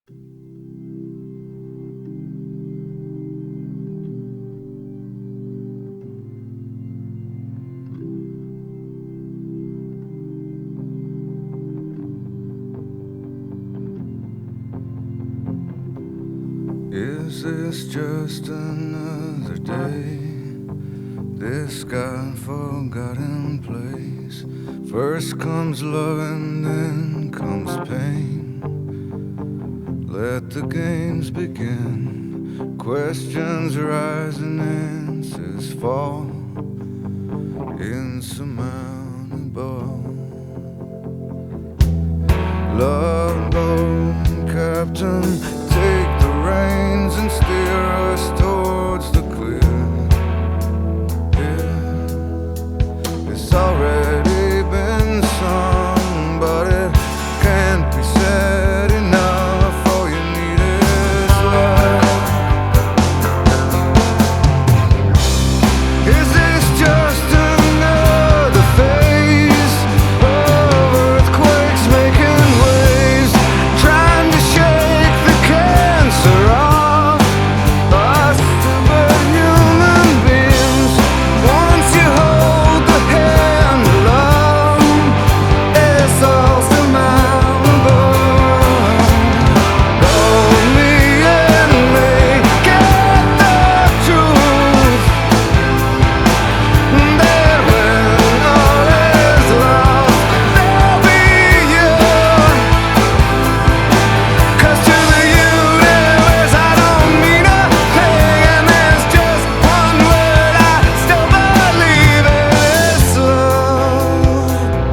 Is this just another day? This God-forgotten place. First comes love and then comes pain. Let the games begin. Questions rise and answers fall. Insurmountable. Love boat captain, take the reins and steer us towards the clear. Yeah, it's already been sung, but it can't be said enough. All you need is love. Is this just another phase of earthquakes making waves, trying to shake the cancer off us stupid human beings? Once you hold the hand of love, it's all surmountable. Only it may get the truth that when all is lost, there'll be you. 'Cause to the universe I don't mean a thing, and there's just one word I still believe in. It's love.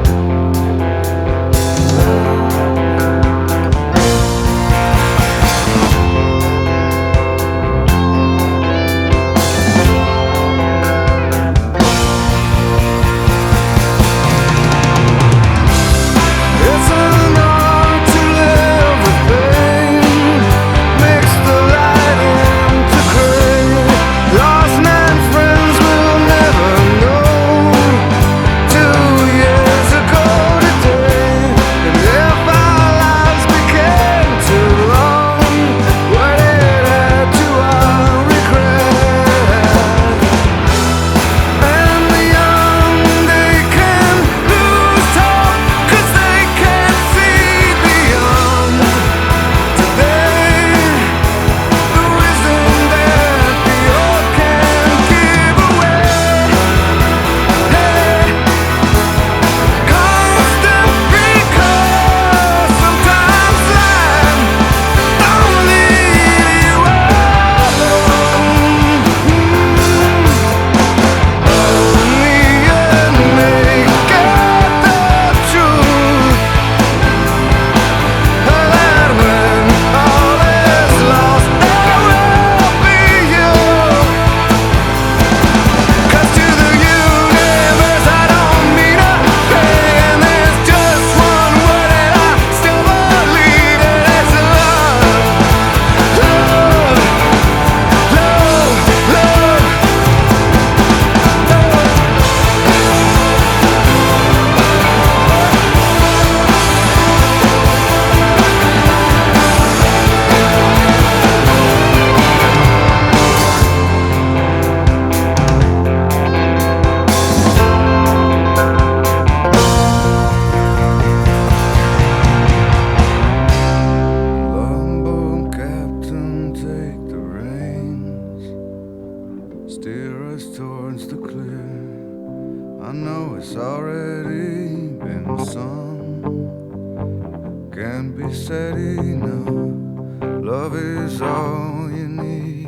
It's an art to live with pain, mix the light into gray. Lost men friends will never know. 2 years ago today, and if our lives became too long, would it add to our regret? And the young, they can lose hope, 'cause they can't see beyond today. The wisdom that the old can give away. Hey, constant because sometimes life don't leave you alone. Only it may get the truth that when all is lost, there will be you. 'Cause to the universe I don't mean a thing, and there's just one word and I still believe in. It's love, love, love, love, love. Longboat captain, take the reins, steer us towards the clear. I know it's already been sung, can't be said enough. Love is all you need.